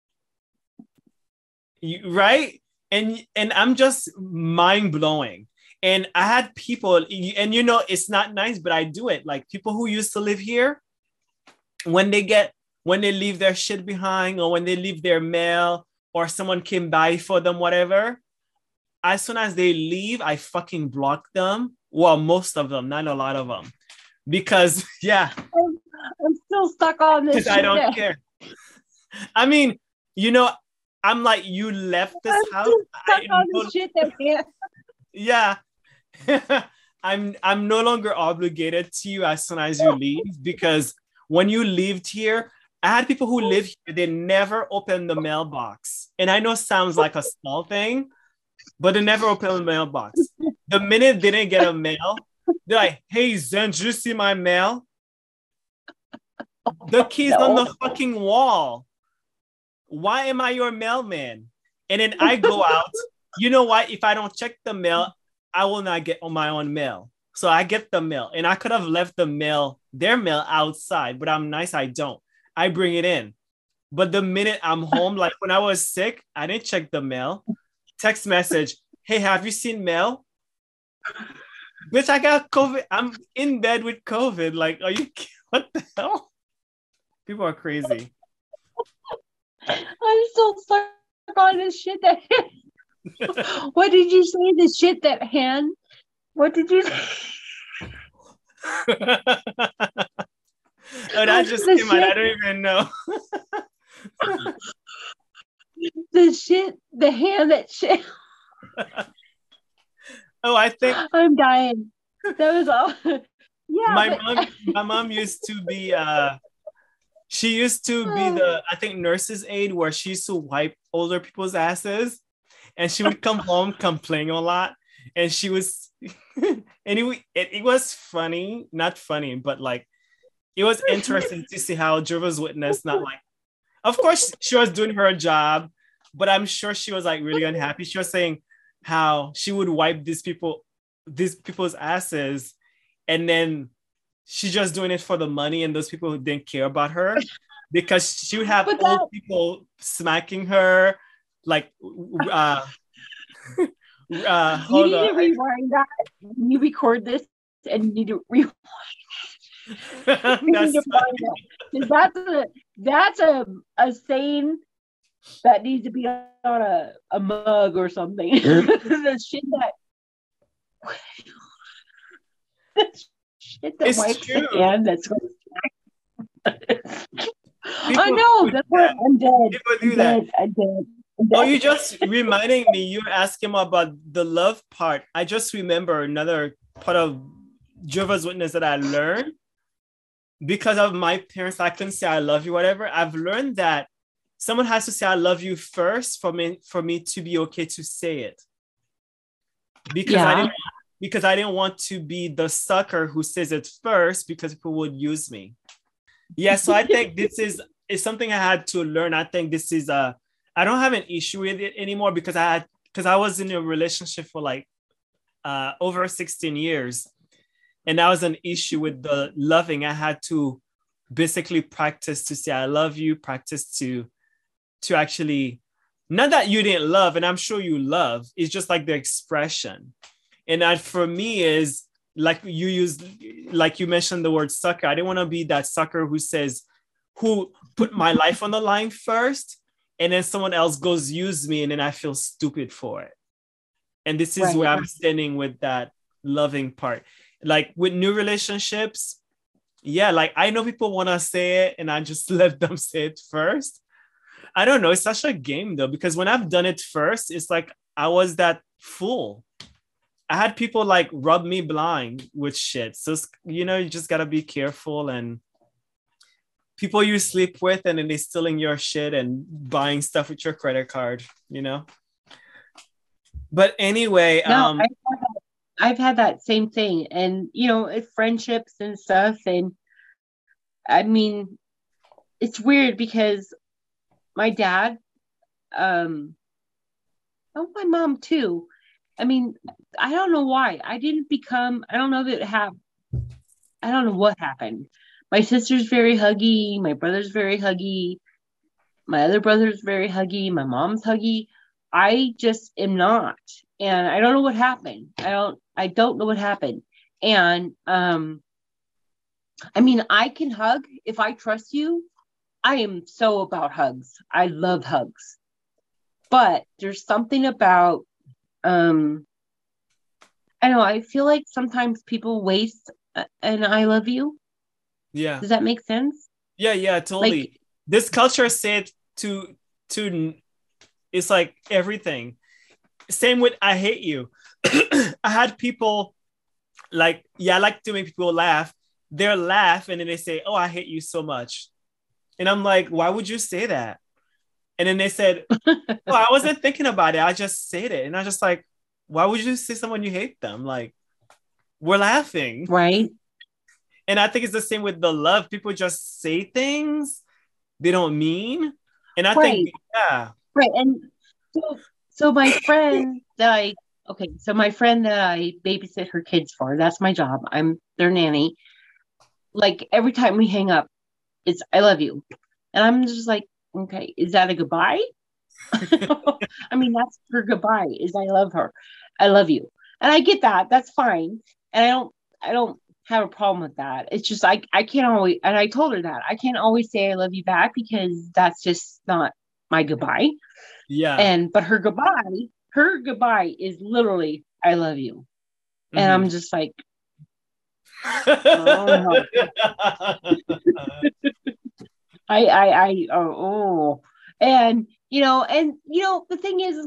S1: Right? And I'm just mind blowing. And I had people, and it's not nice, but I do it. Like people who used to live here, when they leave their shit behind, or when they leave their mail, or someone came by for them, whatever, as soon as they leave, I fucking block them. Well, most of them, not a lot of them. Because, yeah.
S2: I'm still stuck on this.
S1: I don't care. I mean, I'm like, you left this house.
S2: Stuck on this shit that can't.
S1: Yeah. I'm no longer obligated to you as soon as you leave, because when you lived here, I had people who live here, they never open the mailbox. And I know it sounds like a small thing, but they never open the mailbox. The minute they didn't get a mail, they're like, hey, Zen, did you see my mail? The key's on the fucking wall. Why am I your mailman? And then I go out. You know what? If I don't check the mail, I will not get on my own mail. So I get the mail. And I could have left their mail outside, but I'm nice, I don't. I bring it in. But the minute I'm home, like when I was sick, I didn't check the mail. Text message, hey, have you seen mail? Bitch, I got COVID. I'm in bed with COVID. Like, are you, what the hell? People are crazy.
S2: I'm still stuck on this shit that what did you say? The shit that hand? What did you say?
S1: Oh, that just came out. I don't even know.
S2: The hand that shit.
S1: Oh, I think
S2: I'm dying. That was all. Yeah.
S1: My mom used to be she used to be the, I think, nurse's aide, where she used to wipe older people's asses, and she would come home complaining a lot, and she was anyway, it was funny, not funny, but like it was interesting to see how Jehovah's Witness, not like, of course she was doing her job, but I'm sure she was like really unhappy. She was saying how she would wipe these people's asses, and then she's just doing it for the money, and those people who didn't care about her, because she would have old people smacking her, like hold
S2: you need to rewind that. You record this and you need to rewind. That's a saying that needs to be on a mug or something. The shit that wipes the hand that's going to I know, that's what I'm dead.
S1: People do that.
S2: I'm dead.
S1: Oh, you just reminding me, you asking about the love part. I just remember another part of Jehovah's Witness that I learned because of my parents. I couldn't say I love you, whatever. I've learned that someone has to say I love you first for me to be okay to say it. Because I didn't want to be the sucker who says it first, because people would use me. Yeah, so I think this is something I had to learn. I think this is I don't have an issue with it anymore, because I was in a relationship for like over 16 years, and that was an issue with the loving. I had to basically practice to say I love you, practice to actually, not that you didn't love, and I'm sure you love, it's just like the expression. And that for me is like you mentioned the word sucker. I didn't want to be that sucker who put my life on the line first, and then someone else goes use me, and then I feel stupid for it. And this is where I'm standing with that loving part. Like with new relationships, yeah, like I know people want to say it, and I just let them say it first. I don't know. It's such a game though, because when I've done it first, it's like I was that fool. I had people like rub me blind with shit. So, you just got to be careful. And people you sleep with, and then they stealing your shit and buying stuff with your credit card, But anyway,
S2: no, I've had that same thing, and it's friendships and stuff. And I mean, it's weird because my dad, my mom too. I mean, I don't know why. I don't know what happened. My sister's very huggy. My brother's very huggy. My other brother's very huggy. My mom's huggy. I just am not. And I don't know what happened. I don't know what happened. And, I mean, I can hug if I trust you. I am so about hugs. I love hugs. But there's something about I know, I feel like sometimes people waste an I love you.
S1: Yeah.
S2: Does that make sense?
S1: Yeah,
S2: Like,
S1: totally. This culture said to it's like everything. Same with I hate you. I had people like, yeah, I like to make people laugh. They'll laugh and then they say, "Oh, I hate you so much." And I'm like, "Why would you say that?" And then they said, "Oh, I wasn't thinking about it. I just said it." And I was just like, "Why would you say someone you hate them?" Like, we're laughing.
S2: right,
S1: And I think it's the same with the love. People just say things they don't mean. And I think,
S2: right,
S1: yeah.
S2: right. And so, so my friend that I babysit her kids for, that's my job. I'm their nanny. Like every time we hang up, it's I love you. And I'm just like, okay, is that a goodbye? I mean, that's her goodbye is I love her. I love you. And I get that. That's fine. And I don't have a problem with that. It's just I can't always, and I told her that. I can't always say I love you back because that's just not my goodbye.
S1: Yeah.
S2: And but her goodbye is literally I love you. And
S1: Mm-hmm.
S2: I'm just like, oh, oh. And the thing is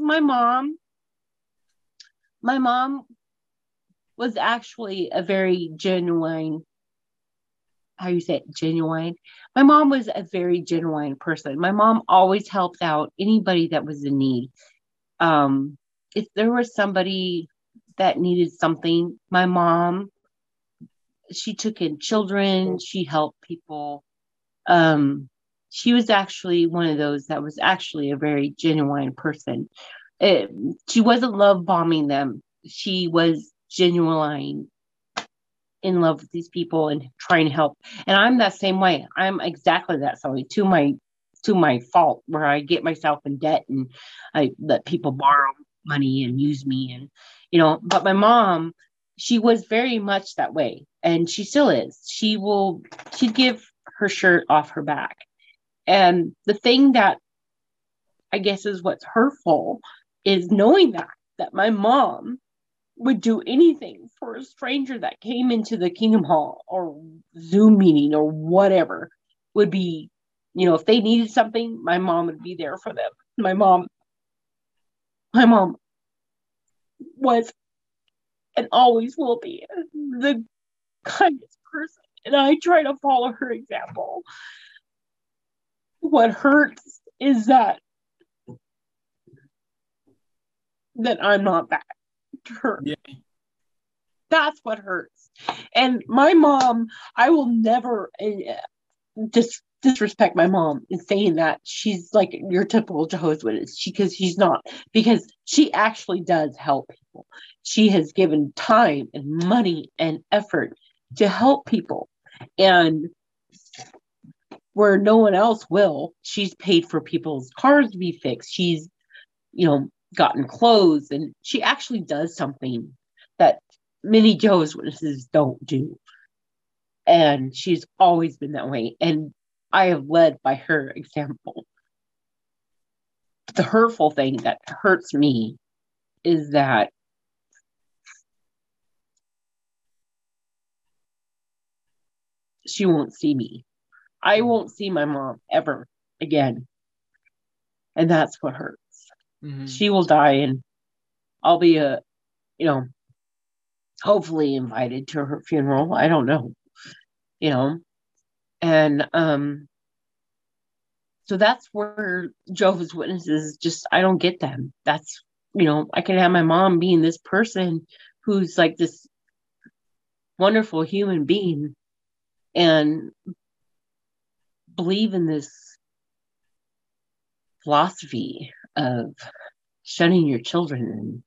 S2: my mom was actually a very genuine, how you say it, genuine. My mom was a very genuine person. My mom always helped out anybody that was in need. If there was somebody that needed something, my mom, she took in children, she helped people. Um, she was actually one of those that was actually a very genuine person. It, she wasn't love bombing them. She was genuine in love with these people and trying to help. And I'm that same way. I'm exactly that same way to my fault, where I get myself in debt and I let people borrow money and use me, and but my mom, she was very much that way, and she still is. She'd give her shirt off her back. And the thing that I guess is what's hurtful is knowing that my mom would do anything for a stranger that came into the Kingdom Hall or Zoom meeting or whatever. Would be, if they needed something, my mom would be there for them. My mom was and always will be the kindest person. And I try to follow her example. What hurts is that I'm not that to her.
S1: Yeah.
S2: That's what hurts. And my mom, I will never disrespect my mom in saying that she's like your typical Jehovah's Witness. Because she's not. Because she actually does help people. She has given time and money and effort to help people. And where no one else will, she's paid for people's cars to be fixed. She's, gotten clothes, and she actually does something that many Jehovah's Witnesses don't do. And she's always been that way. And I have led by her example. The hurtful thing that hurts me is that she won't see me. I won't see my mom ever again. And that's what hurts.
S1: Mm-hmm.
S2: She will die, and I'll be hopefully invited to her funeral. I don't know, and so that's where Jehovah's Witnesses just, I don't get them. That's, I can have my mom being this person who's like this wonderful human being and believe in this philosophy of shunning your children, and,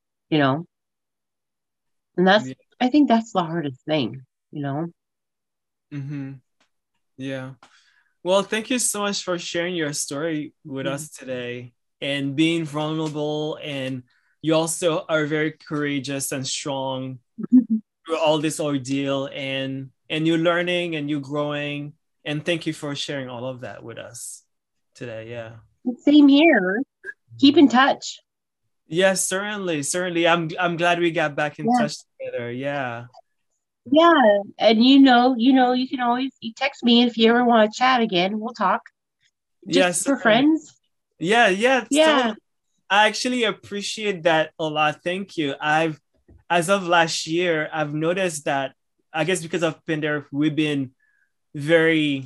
S2: and that's,
S1: Yeah.
S2: I think that's the hardest thing,
S1: Mm-hmm. Yeah. Well, thank you so much for sharing your story with us today and being vulnerable. And you also are very courageous and strong through all this ordeal, and you're learning and you're growing. And thank you for sharing all of that with us today. Yeah.
S2: Same here. Keep in touch.
S1: Yes, certainly, certainly. I'm glad we got back in
S2: Yeah.
S1: touch together. Yeah.
S2: Yeah. And you can always you text me if you ever want to chat again. We'll talk.
S1: Yes,
S2: Just for
S1: certainly.
S2: friends.
S1: Yeah, yeah,
S2: Yeah.
S1: totally. I actually appreciate that a lot. Thank you. As of last year, I've noticed that, I guess because I've been there, we've been very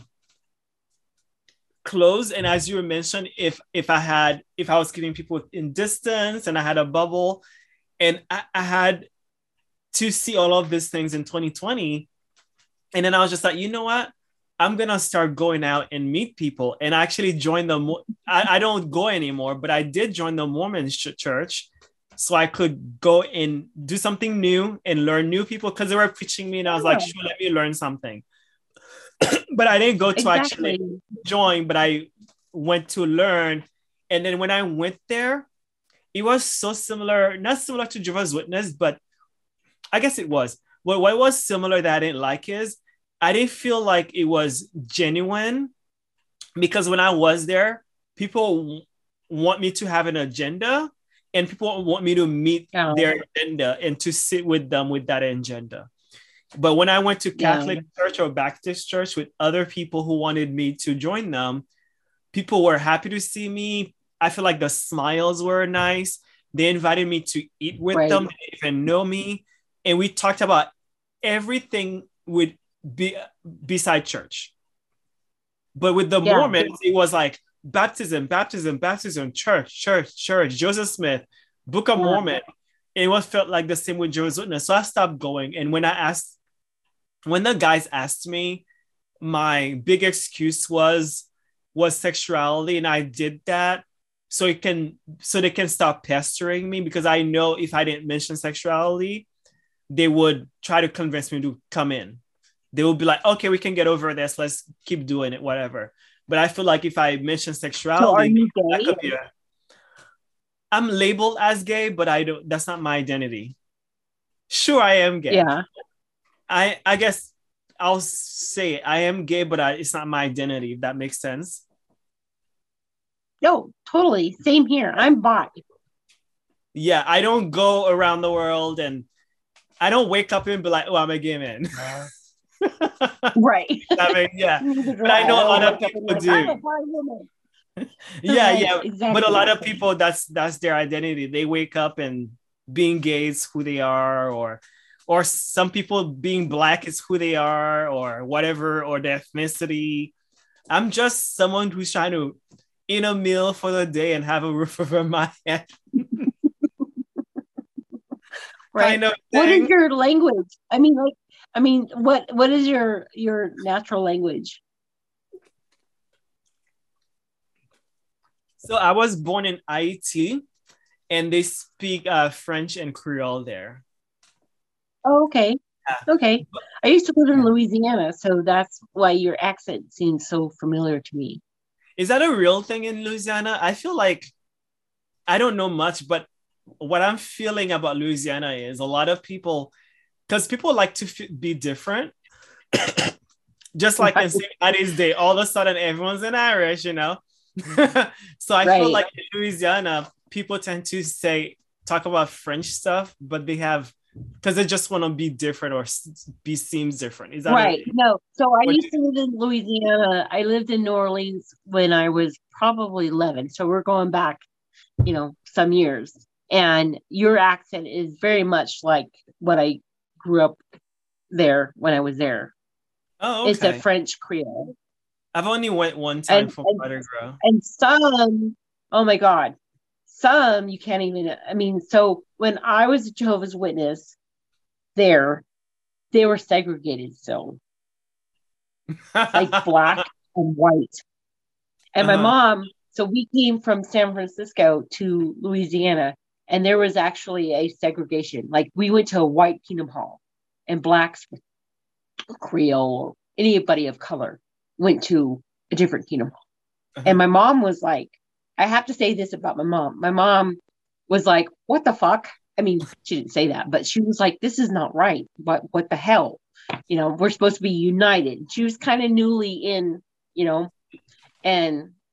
S1: close. And as you mentioned, if I was keeping people in distance and I had a bubble, and I had to see all of these things in 2020, and then I was just like, you know what? I'm gonna start going out and meet people, and I actually joined the. I don't go anymore, but I did join the Mormon church, so I could go and do something new and learn new people because they were preaching me, and I was like,
S2: Yeah,
S1: sure, let me learn something. But I didn't go to actually
S2: exactly.
S1: join, but I went to learn, and then when I went there, it was so similar, not similar to Jehovah's Witness, but I guess it was. Well, what was similar that I didn't like is I didn't feel like it was genuine, because when I was there, people want me to have an agenda, and people want me to meet
S2: Yeah.
S1: their agenda and to sit with them with that agenda. But when I went to
S2: Yeah.
S1: Catholic church or Baptist church with other people who wanted me to join them, people were happy to see me. I feel like the smiles were nice. They invited me to eat with
S2: Right.
S1: them. They didn't even know me. And we talked about everything would be beside church. But with the
S2: Yeah.
S1: Mormons, it was like baptism, baptism, baptism, church, church, church, Joseph Smith, Book of
S2: Yeah.
S1: Mormon. It was felt like the same with Jehovah's Witness. So I stopped going. And when the guys asked me, my big excuse was sexuality, and I did that so they can stop pestering me, because I know if I didn't mention sexuality, they would try to convince me to come in. They would be like, okay, we can get over this, let's keep doing it, whatever. But I feel like if I mention
S2: So are
S1: sexuality,
S2: you
S1: that
S2: gay?
S1: could be I'm labeled as gay, but I don't, that's not my identity. Sure, I am gay.
S2: Yeah.
S1: I guess I'll say it. I am gay, but it's not my identity, if that makes sense.
S2: No, totally. Same here. I'm bi.
S1: Yeah, I don't go around the world and I don't wake up and be like, oh, I'm a gay man.
S2: Right.
S1: I mean, yeah.
S2: Neither do
S1: But I
S2: I.
S1: know
S2: I
S1: a lot
S2: don't
S1: of
S2: wake up and
S1: people
S2: like, I'm a
S1: do.
S2: bi woman.
S1: Yeah,
S2: Right.
S1: yeah. But a
S2: Exactly.
S1: lot of people, that's their identity. They wake up and being gay is who they are, or some people being black is who they are, or whatever, or their ethnicity. I'm just someone who's trying to eat a meal for the day and have a roof over my head,
S2: Right.
S1: kind of
S2: What is
S1: thing.
S2: your language? I mean, what is your natural language?
S1: So I was born in Haiti, and they speak French and Creole there.
S2: Oh, okay.
S1: Yeah.
S2: Okay. I used to live in
S1: Yeah.
S2: Louisiana, so that's why your accent seems so familiar to me.
S1: Is that a real thing in Louisiana? I feel like I don't know much, but what I'm feeling about Louisiana is a lot of people, because people like to be different, just like in
S2: Right.
S1: St. Patty's Day, all of a sudden everyone's in Irish, you know? So I feel
S2: Right.
S1: like in Louisiana, people tend to talk about French stuff, but they have, because they just want to be different or be seems different. Is that a,
S2: Right. No. So I
S1: what do
S2: used to live in Louisiana. I lived in New Orleans when I was probably 11. So we're going back, some years. And your accent is very much like what I grew up there when I was there.
S1: oh,
S2: It's a
S1: okay.
S2: French Creole.
S1: I've only went one time
S2: And
S1: for
S2: and,
S1: Mardi Gras.
S2: and some, oh my God, some you can't even, I mean, so when I was a Jehovah's Witness there, they were segregated still, like black and white. And my
S1: Uh-huh.
S2: mom, so we came from San Francisco to Louisiana, and there was actually a segregation. Like we went to a white Kingdom Hall, and blacks, Creole, or anybody of color went to a different Kingdom Hall. And
S1: Uh-huh.
S2: my mom was like, I have to say this about my mom. My mom was like, what the fuck? I mean, she didn't say that, but she was like, this is not right. But what the hell? We're supposed to be united. She was kind of newly in, you know, and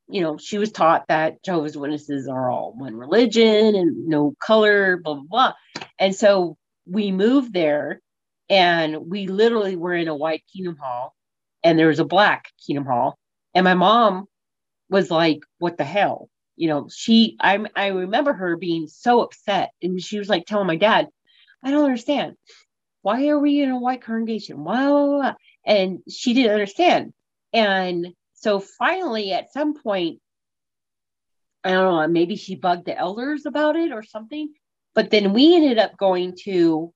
S2: she was taught that Jehovah's Witnesses are all one religion and no color, blah, blah, blah. And so we moved there, and we literally were in a white Kingdom Hall, and there was a black Kingdom Hall. And my mom was like, what the hell? I remember her being so upset, and she was like telling my dad, I don't understand. Why are we in a white congregation? Wow. And she didn't understand. And so finally, at some point, I don't know, maybe she bugged the elders about it or something. But then we ended up going to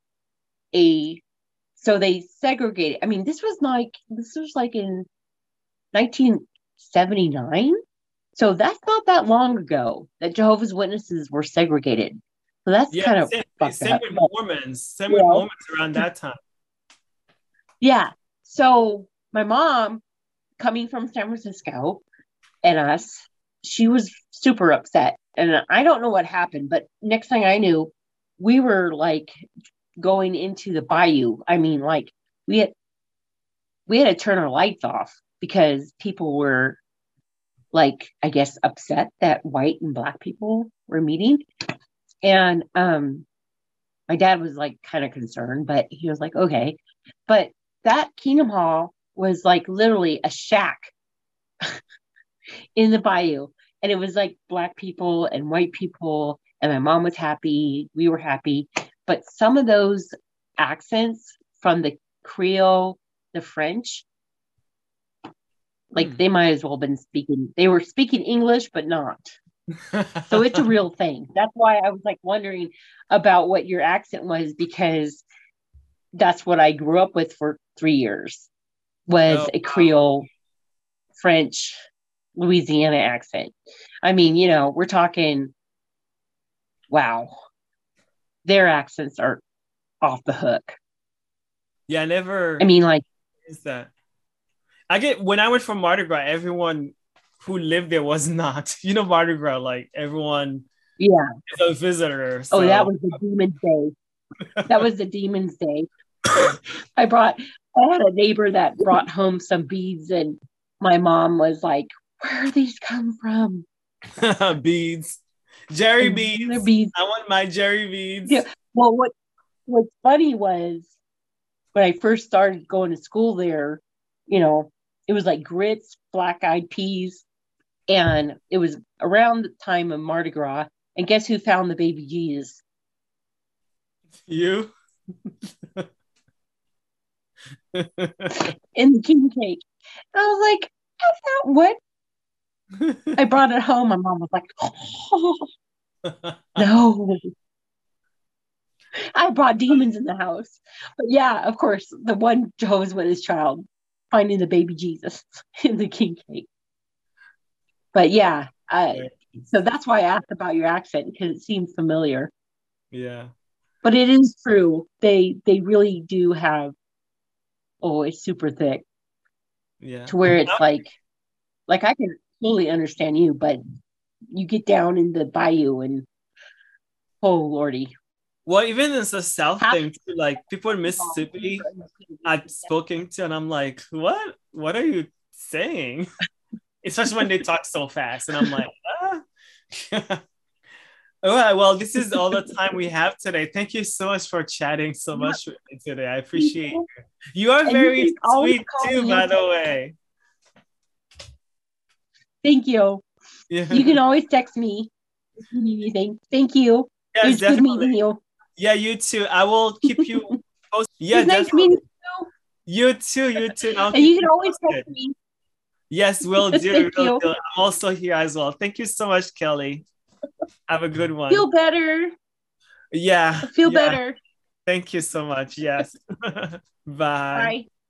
S2: so they segregated. I mean, this was like in 1979. So that's not that long ago that Jehovah's Witnesses were segregated. So that's kind of
S1: same with Mormons. Same with Mormons around that time.
S2: Yeah. So my mom, coming from San Francisco, and us, she was super upset. And I don't know what happened, but next thing I knew, we were like going into the bayou. I mean, like we had to turn our lights off because people were like, I guess, upset that white and black people were meeting. And my dad was like kind of concerned, but he was like, okay. But that Kingdom Hall was like literally a shack in the bayou. And it was like black people and white people. And my mom was happy. We were happy. But some of those accents from the Creole, the French, like they might as well have been they were speaking English, but not. So it's a real thing. That's why I was like wondering about what your accent was, because that's what I grew up with for 3 years, was a Creole, French, Louisiana accent. I mean, we're talking, wow, their accents are off the hook.
S1: Yeah, I never.
S2: I mean, like,
S1: is that? When I went from Mardi Gras, everyone who lived there was not. Mardi Gras, like everyone.
S2: Yeah.
S1: Is a visitor. So.
S2: Oh, that was the Demon's Day. That was the Demon's Day. I had a neighbor that brought home some beads, and my mom was like, where are these come from?
S1: Beads. Jerry beads.
S2: Beads.
S1: I want my Jerry beads.
S2: Yeah. Well, what's funny was when I first started going to school there, it was like grits, black-eyed peas, and it was around the time of Mardi Gras. And guess who found the baby Jesus?
S1: You?
S2: In the king cake. And I was like, that's not what? I brought it home. My mom was like, oh, no. I brought demons in the house. But yeah, of course, the one Jehovah's Witness child finding the baby Jesus in the king cake. But yeah, so that's why I asked about your accent, because it seems familiar.
S1: Yeah.
S2: But it is true. They really do have, it's super thick.
S1: Yeah.
S2: To where it's like I can totally understand you, but you get down in the bayou and oh lordy.
S1: Well, even in the South thing too, like people in Mississippi I've spoken to, and I'm like, what are you saying? Especially when they talk so fast, and I'm like, all right, well, this is all the time we have today. Thank you so much for chatting so much with me today. I appreciate you. You are very sweet too, by the way.
S2: Thank you. Yeah. You can always text me if you need anything. Thank you.
S1: Yes,
S2: it was
S1: definitely.
S2: Good meeting you.
S1: Yeah, you too. I will keep you posted. Yeah,
S2: it's nice meeting you.
S1: You too.
S2: And you can always text me.
S1: Yes, we'll do. I'm also here as well. Thank you so much, Kelly. Have a good one.
S2: Feel better.
S1: Yeah.
S2: Feel better.
S1: Thank you so much. Yes. Bye.
S2: Bye.